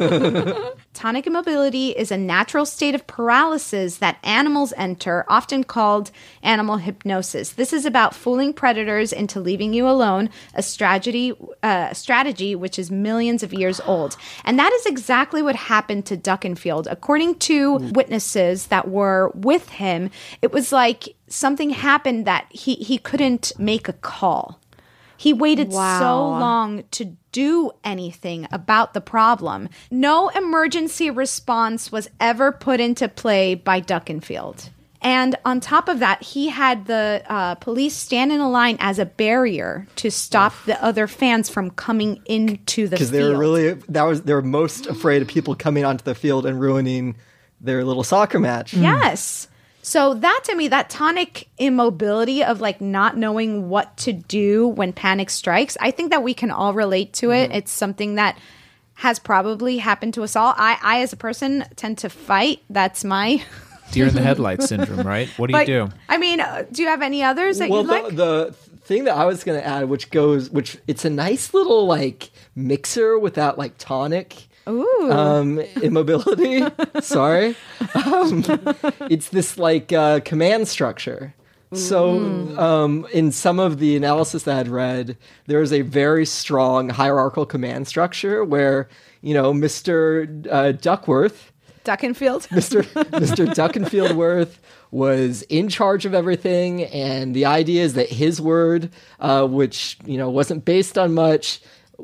Tonic immobility is a natural state of paralysis that animals enter, often called animal hypnosis. This is about fooling predators into leaving you alone, a strategy, uh, strategy which is millions of years old. And that is exactly what happened to Duckenfield. According to witnesses that were with him, it was like something happened that he, he couldn't make a call. He waited Wow. so long to do anything about the problem. No emergency response was ever put into play by Duckenfield. And on top of that, he had the uh, police stand in a line as a barrier to stop the other fans from coming into the field. Because they were really that was they were most afraid of people coming onto the field and ruining their little soccer match. Yes. So that to me, that tonic immobility of like not knowing what to do when panic strikes, I think that we can all relate to it. Mm-hmm. It's something that has probably happened to us all. I, I as a person, tend to fight. That's my deer in the headlights syndrome, right? What do but, you do? I mean, uh, do you have any others that well, you'd the, like? the thing that I was going to add, which goes, which it's a nice little like mixer with that like tonic. Ooh. Um, immobility. Sorry. Um, it's this like uh, command structure. So um, in some of the analysis that I'd read, there is a very strong hierarchical command structure where, you know, Mister Uh, Duckworth, Duckenfield, Mister Mister Duckenfield Worth was in charge of everything, and the idea is that his word, uh, which you know wasn't based on much,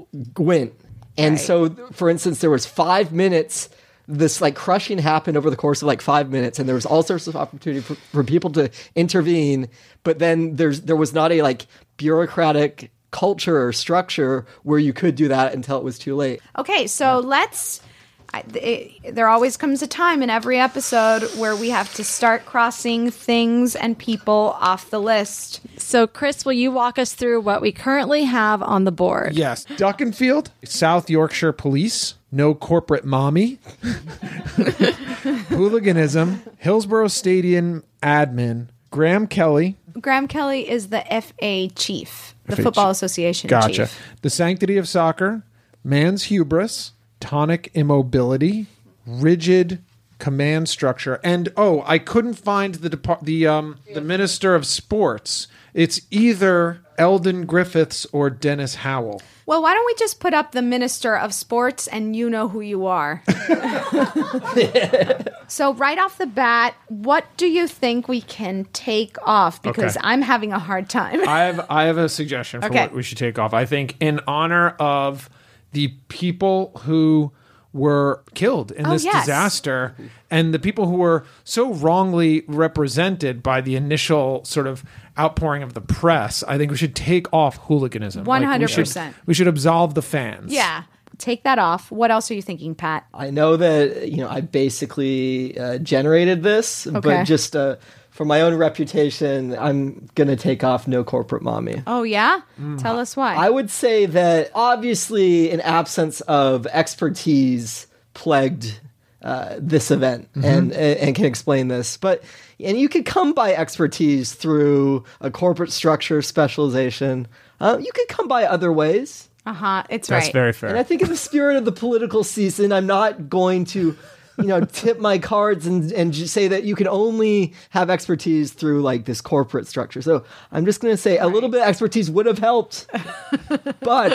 went. And Right. so, for instance, there was five minutes. This like crushing happened over the course of like five minutes, and there was all sorts of opportunity for, for people to intervene. But then there's there was not a like bureaucratic culture or structure where you could do that until it was too late. Okay, so let's. I, it, there always comes a time in every episode where we have to start crossing things and people off the list. So, Chris, will you walk us through what we currently have on the board? Yes. Duckenfield, South Yorkshire Police, no corporate mommy, hooliganism, Hillsborough Stadium admin, Graham Kelly. Graham Kelly is the F A chief, the F A Football chief. Association Gotcha. chief. The sanctity of soccer, man's hubris, tonic immobility, rigid command structure, and oh, I couldn't find the depart the um the minister of sports. It's either Eldon Griffiths or Dennis Howell. Well, why don't we just put up the Minister of Sports and you know who you are? So right off the bat, what do you think we can take off? Because Okay. I'm having a hard time. I have I have a suggestion for Okay. what we should take off. I think in honor of the people who were killed in Oh, this yes. disaster and the people who were so wrongly represented by the initial sort of outpouring of the press, I think we should take off hooliganism. one Like, we hundred should- percent. We should absolve the fans. Yeah. Take that off. What else are you thinking, Pat? I know that you know I basically uh, generated this, Okay. but just uh, for my own reputation, I'm gonna take off no corporate mommy. Oh, yeah? Tell us why. I would say that obviously an absence of expertise plagued uh, this event Mhm. and, and and can explain this. But and you could come by expertise through a corporate structure specialization. Uh, you could come by other ways. Uh-huh. It's That's right. very fair. And I think in the spirit of the political season, I'm not going to, you know, tip my cards and, and just say that you can only have expertise through like this corporate structure. So I'm just going to say a little bit of expertise would have helped, but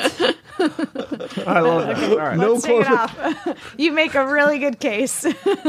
I love that. All right. no Let's take it corporate. off. You make a really good case. I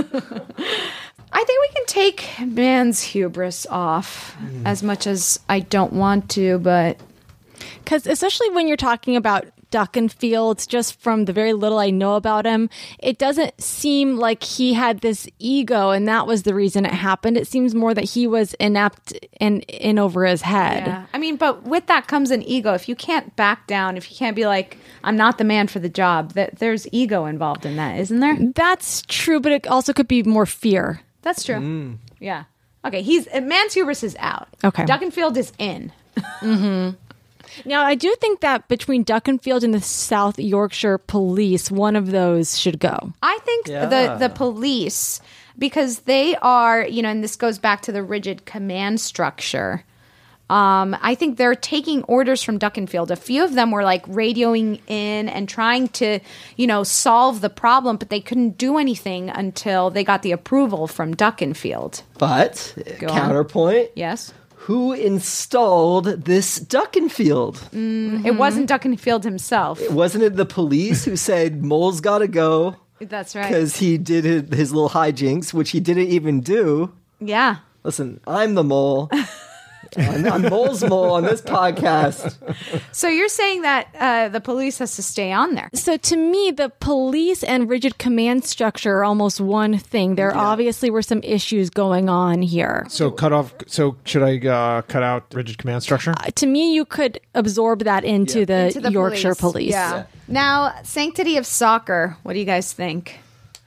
think we can take man's hubris off as much as I don't want to, but Because especially when you're talking about Duckenfield, just from the very little I know about him, it doesn't seem like he had this ego and that was the reason it happened. It seems more that he was inept and in over his head. yeah. I mean, but with that comes an ego. If you can't back down, if you can't be like, I'm not the man for the job, that there's ego involved in that, isn't there? That's true, but it also could be more fear. That's true. Yeah. Okay, he's man's hubris is out. Okay. Duckenfield is in. Mm-hmm. Now, I do think that between Duckenfield and the South Yorkshire Police, one of those should go. I think Yeah. the the police, because they are, you know, and this goes back to the rigid command structure. Um, I think they're taking orders from Duckenfield. A few of them were like radioing in and trying to, you know, solve the problem, but they couldn't do anything until they got the approval from Duckenfield. But, Go counterpoint. On. Yes. Who installed this Duckenfield? Mm-hmm. It wasn't Duckenfield himself. It wasn't it the police who said, Mole's gotta go? That's right. Because he did his, his little hijinks, which he didn't even do. Yeah. Listen, I'm the mole. I'm, I'm Mole's mole on this podcast. So you're saying that uh, the police has to stay on there. So to me, the police and rigid command structure are almost one thing. There yeah. obviously were some issues going on here. So cut off. So should I uh, cut out rigid command structure? Uh, to me, you could absorb that into, yeah. the, into the Yorkshire police. police. Yeah. yeah. Now, sanctity of soccer. What do you guys think?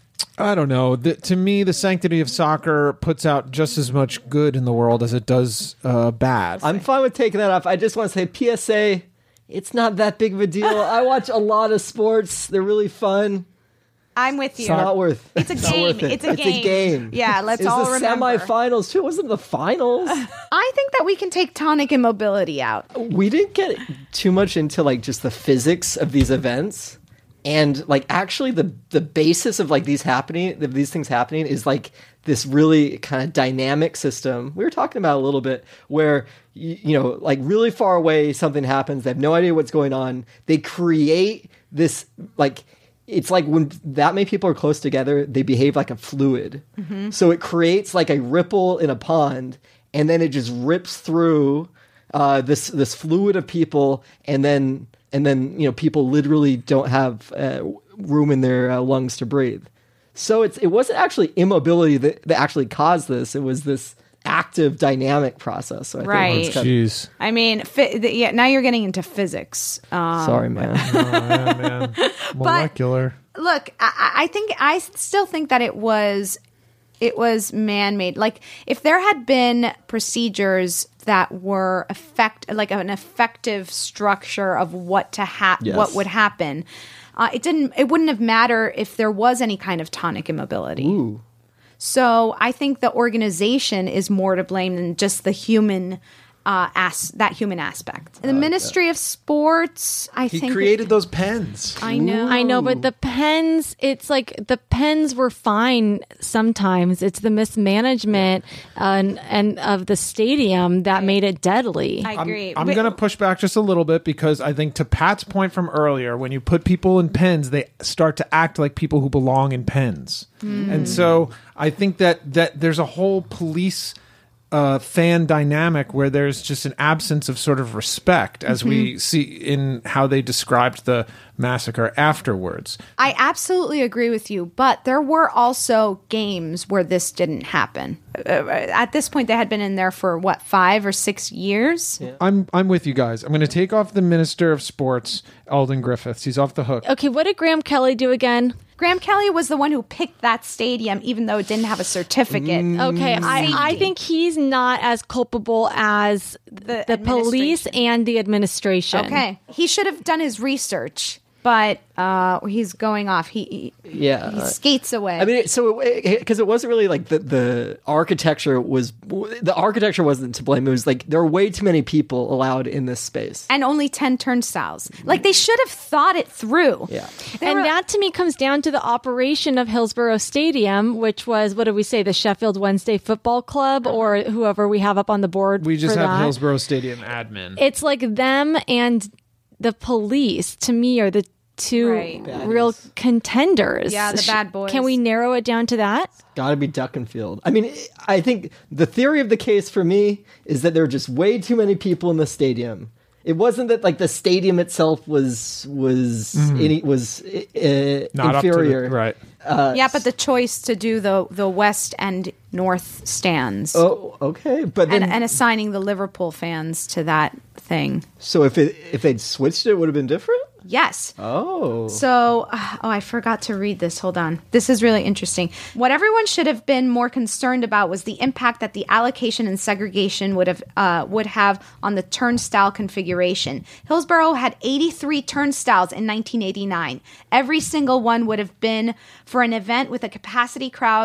I don't know. The, to me, the sanctity of soccer puts out just as much good in the world as it does uh, bad. I'm fine with taking that off. I just want to say P S A, it's not that big of a deal. I watch a lot of sports. They're really fun. I'm with you. It's not worth It's a it's game. It. It's a it's game. a game. Yeah, let's it's all the remember. Semifinals too. It wasn't the finals. I think that we can take tonic immobility out. We didn't get too much into like just the physics of these events. And like actually the the basis of like these happening of these things happening is like this really kind of dynamic system. We were talking about a little bit where you, you know like really far away something happens, they have no idea what's going on. They create this like it's like when that many people are close together, they behave like a fluid. Mm-hmm. So it creates like a ripple in a pond, and then it just rips through uh, this this fluid of people, and then and then you know people literally don't have uh, room in their uh, lungs to breathe. So it's it wasn't actually immobility that, that actually caused this. It was this active dynamic process. So I right. think Jeez. I mean, fi- the, yeah. Now you're getting into physics. Um, Sorry, man. oh, yeah, man. Molecular. But look, I, I think I still think that it was it was man-made. Like if there had been procedures that were effect like an effective structure of what to ha- yes. what would happen, uh, it didn't. It wouldn't have mattered if there was any kind of tonic immobility. Ooh. So I think the organization is more to blame than just the human, uh, as that human aspect. The uh, Ministry yeah. of Sports, I he think, he created those pens. I know, I know, but the pens, it's like the pens were fine sometimes. It's the mismanagement uh, and, and of the stadium that made it deadly. I agree. I'm, I'm going to push back just a little bit because I think to Pat's point from earlier, when you put people in pens, they start to act like people who belong in pens. Mm. And so I think that, that there's a whole police uh, fan dynamic where there's just an absence of sort of respect as mm-hmm. we see in how they described the massacre afterwards. I absolutely agree with you, but there were also games where this didn't happen. Uh, at this point, they had been in there for, what, five or six years? Yeah. I'm I'm with you guys. I'm going to take off the Minister of Sports, Alden Griffiths. He's off the hook. Okay, what did Graham Kelly do again? Graham Kelly was the one who picked that stadium, even though it didn't have a certificate. Mm. Okay, I, I think he's not as culpable as the, the police and the administration. Okay, he should have done his research, but uh, he's going off. He, he yeah, he skates away. I mean, so because it, it wasn't really like the the architecture was the architecture wasn't to blame. It was like there are way too many people allowed in this space, and only ten turnstiles. Like they should have thought it through. Yeah, they and were, that to me comes down to the operation of Hillsborough Stadium, which was what did we say, the Sheffield Wednesday Football Club, or whoever we have up on the board. We just for have that. Hillsborough Stadium admin. It's like them and the police. To me, are the two right. real contenders. Yeah, the bad boys. Can we narrow it down to that? Got to be Duckenfield. I mean, I think the theory of the case for me is that there were just way too many people in the stadium. It wasn't that like the stadium itself was was mm. any, was uh, Not inferior, up to the, right? Uh, yeah, but the choice to do the the west and north stands. Oh, okay, but then, and, and assigning the Liverpool fans to that thing. So if it if they'd switched it, it would have been different. Yes. Oh. So, uh, oh, I forgot to read this. Hold on. This is really interesting. What everyone should have been more concerned about was the impact that the allocation and segregation would have uh, would have on the turnstile configuration. Hillsborough had eighty-three turnstiles in nineteen eighty-nine. Every single one would have been for an event with a capacity crowd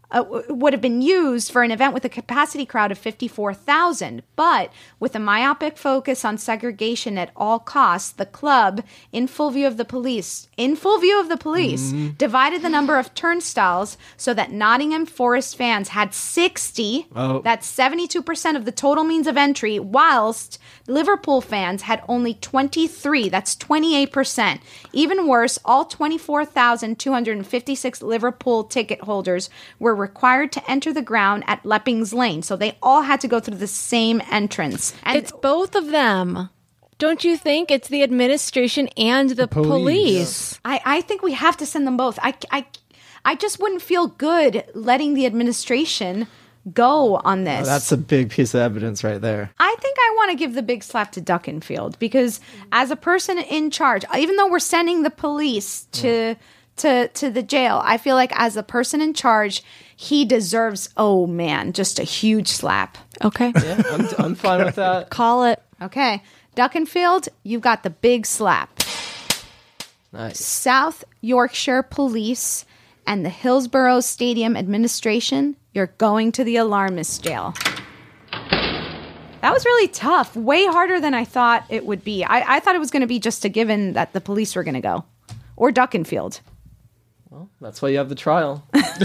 uh, would have been used for an event with a capacity crowd of fifty-four thousand. But with a myopic focus on segregation at all costs, the club, in full view of the police, in full view of the police, mm. divided the number of turnstiles so that Nottingham Forest fans had sixty. Oh. That's seventy-two percent of the total means of entry, whilst Liverpool fans had only twenty-three. That's twenty-eight percent. Even worse, all twenty-four thousand two hundred fifty-six Liverpool ticket holders were required to enter the ground at Leppings Lane. So they all had to go through the same entrance. And it's both of them. Don't you think? It's the administration and the, the police. police. I, I think we have to send them both. I, I, I just wouldn't feel good letting the administration go on this. Oh, that's a big piece of evidence right there. I think I want to give the big slap to Duckenfield because as a person in charge, even though we're sending the police to... Yeah. To, to the jail, I feel like as a person in charge, he deserves, oh man, just a huge slap. Okay. Yeah, I'm, I'm fine with that. Call it. Okay. Duckenfield, you've got the big slap. Nice. South Yorkshire Police and the Hillsborough Stadium Administration, you're going to the alarmist jail. That was really tough. Way harder than I thought it would be. I, I thought it was going to be just a given that the police were going to go. Or Duckenfield. Well, that's why you have the trial.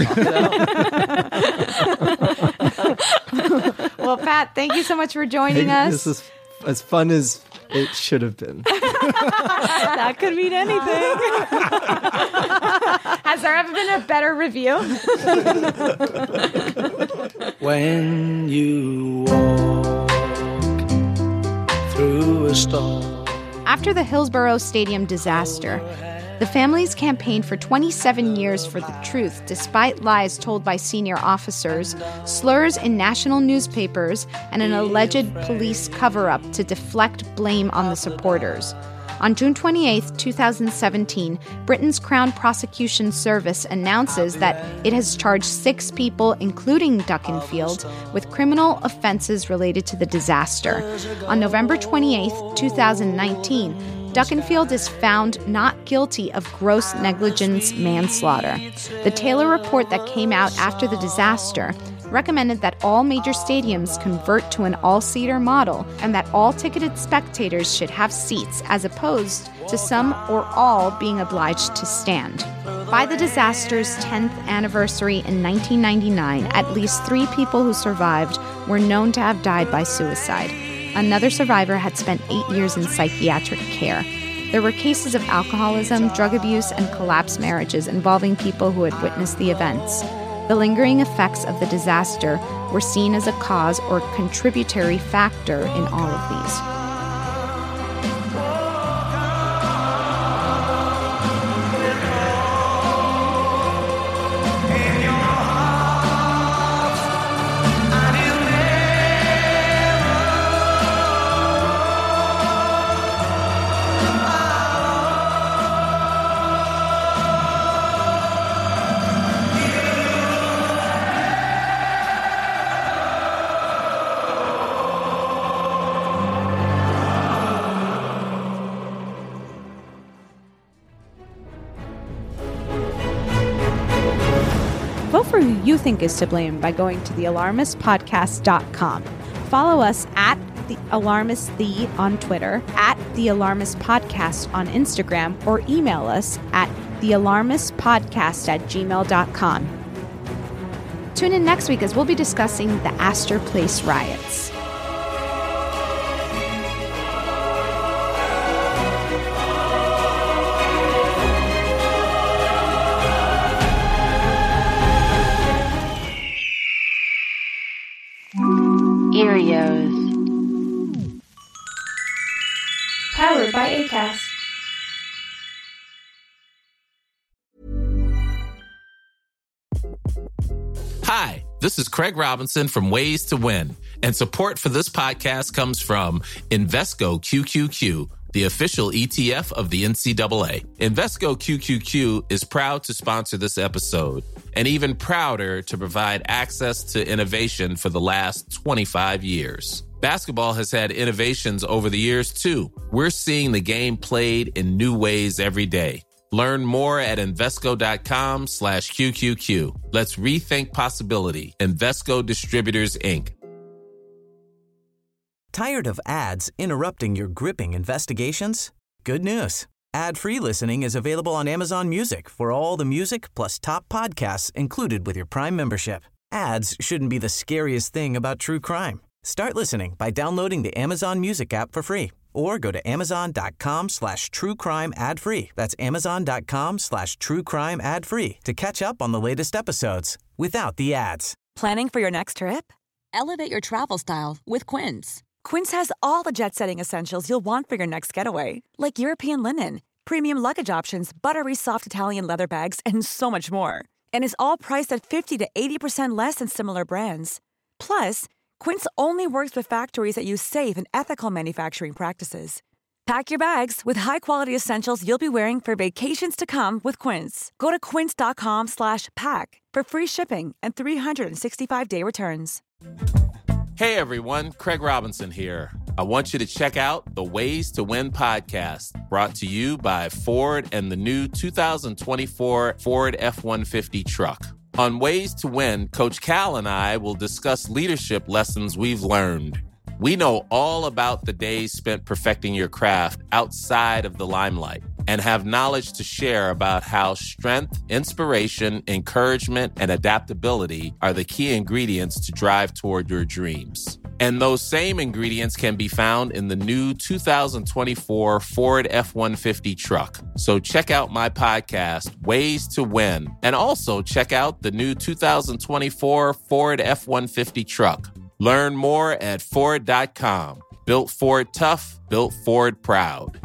Well, Pat, thank you so much for joining hey, us. This is as fun as it should have been. That could mean anything. Has there ever been a better review? When you walk through a storm. After the Hillsborough Stadium disaster, the families campaigned for twenty-seven years for the truth, despite lies told by senior officers, slurs in national newspapers, and an alleged police cover-up to deflect blame on the supporters. On June twenty-eighth, twenty seventeen, Britain's Crown Prosecution Service announces that it has charged six people, including Duckenfield, with criminal offenses related to the disaster. On November twenty-eighth, twenty nineteen, Duckenfield is found not guilty of gross negligence manslaughter. The Taylor report that came out after the disaster recommended that all major stadiums convert to an all-seater model and that all ticketed spectators should have seats as opposed to some or all being obliged to stand. By the disaster's tenth anniversary in nineteen ninety-nine, at least three people who survived were known to have died by suicide. Another survivor had spent eight years in psychiatric care. There were cases of alcoholism, drug abuse, and collapsed marriages involving people who had witnessed the events. The lingering effects of the disaster were seen as a cause or contributory factor in all of these. Vote for who you think is to blame by going to the alarmist podcast dot com. Follow us at The Alarmist The on Twitter, at The Alarmist Podcast on Instagram, or email us at the alarmist podcast at gmail dot com. Tune in next week as we'll be discussing the Astor Place riots. Erios. Powered by Acast. Hi, this is Craig Robinson from Ways to Win, and support for this podcast comes from Invesco Q Q Q, the official E T F of the N C double A. Invesco Q Q Q is proud to sponsor this episode, and even prouder to provide access to innovation for the last twenty-five years. Basketball has had innovations over the years, too. We're seeing the game played in new ways every day. Learn more at Invesco.com slash QQQ. Let's rethink possibility. Invesco Distributors, Incorporated. Tired of ads interrupting your gripping investigations? Good news. Ad-free listening is available on Amazon Music for all the music plus top podcasts included with your Prime membership. Ads shouldn't be the scariest thing about true crime. Start listening by downloading the Amazon Music app for free or go to amazon.com slash true crime ad free. That's amazon.com slash true crime ad free to catch up on the latest episodes without the ads. Planning for your next trip? Elevate your travel style with Quince. Quince has all the jet-setting essentials you'll want for your next getaway, like European linen, premium luggage options, buttery soft Italian leather bags, and so much more. And is all priced at fifty to eighty percent less than similar brands. Plus, Quince only works with factories that use safe and ethical manufacturing practices. Pack your bags with high-quality essentials you'll be wearing for vacations to come with Quince. Go to quince.com slash pack for free shipping and three sixty-five day returns. Hey everyone, Craig Robinson here. I want you to check out the Ways to Win podcast, brought to you by Ford and the new two thousand twenty-four Ford F one fifty truck. On Ways to Win, Coach Cal and I will discuss leadership lessons we've learned. We know all about the days spent perfecting your craft outside of the limelight and have knowledge to share about how strength, inspiration, encouragement, and adaptability are the key ingredients to drive toward your dreams. And those same ingredients can be found in the new two thousand twenty-four Ford F one fifty truck. So check out my podcast, Ways to Win, and also check out the new two thousand twenty-four Ford F one fifty truck. Learn more at Ford dot com. Built Ford tough, built Ford proud.